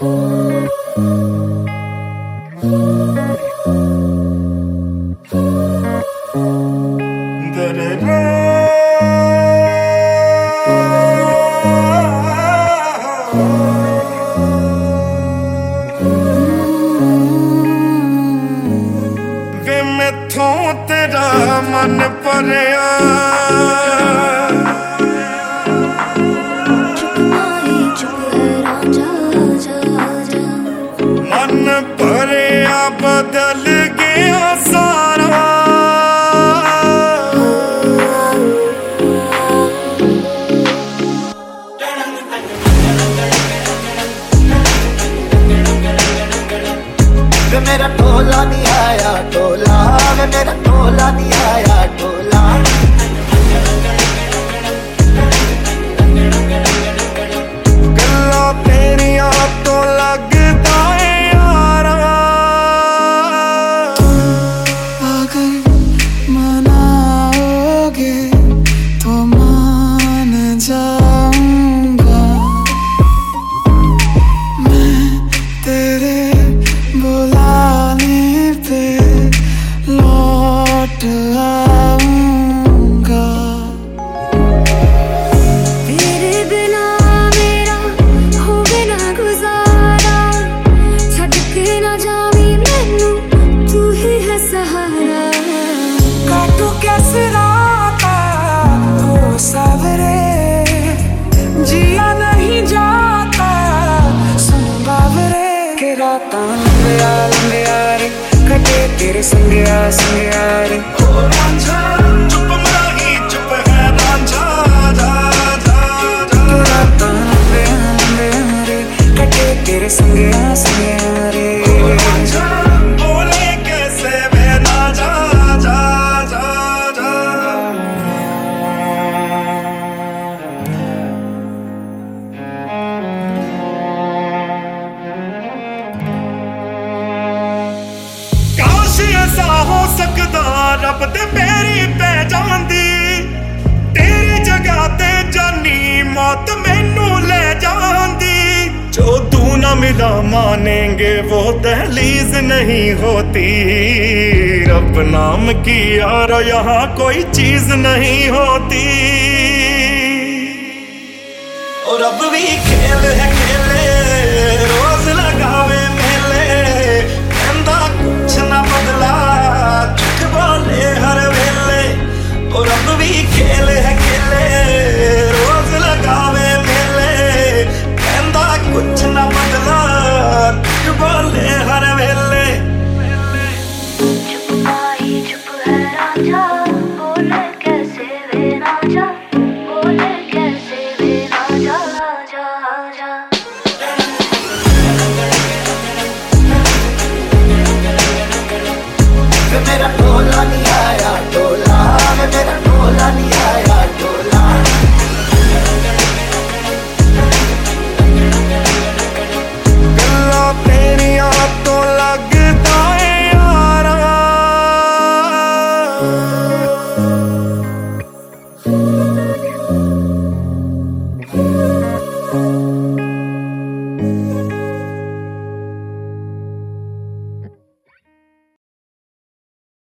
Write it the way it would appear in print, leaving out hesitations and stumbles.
वे मैथों तेरा मन भरिया मन भरिया बदल गया सारा वे मेरा टोला नहीं आया टोला, वे मेरा टोला नहीं आया टोला। गल्ला तेरिया तो लगदा है यारा, अगर मनाओगे तो मान जाऊंगा मैं तेरे बुलाने पे लौट आऊंगा। तेरे बिना मेरा होवे ना गुजारा, छड़ के ना जावी मैनू तू ही है सहारा। काटू कैसे राता ओ सावरे, जिया नहीं जाता सुन बावरे के रातां लंबिया लंबिया रे कटे तेरे संगिया संगिया रे। ओ रांझा चुप माही चुप है रांझा जा जा जा। रातां लंबिया लंबिया रे कटे तेरे संगिया संगिया रे। ओ रांझा बोले कैसे वे ना जा जा जा जा। काश ऐसा हो सकदा रब ते मेरी पै जांदी, तेरी जगह ते जानी मौत मैनू ले जांदी। जो तू ना मिला मानेंगे वो दहलीज नहीं होती, रब नाम की यार यहाँ कोई चीज नहीं होती। और अब भी खेल है खेले रोज लगावे मेले, कहंदा कुछ ना बदला झूठ बोले हर वेले। और अब भी खेल है खेले रोज लगावे मेले, कहंदा कुछ ना बदला झूठ बोले हर वेले। चुप आई चुप है रांझा, बोले कैसे वे ना जा, बोले कैसे वे ना जा जा जा। वे मेरा टोला नहीं आया टोला, वे मेरा टोला नहीं आया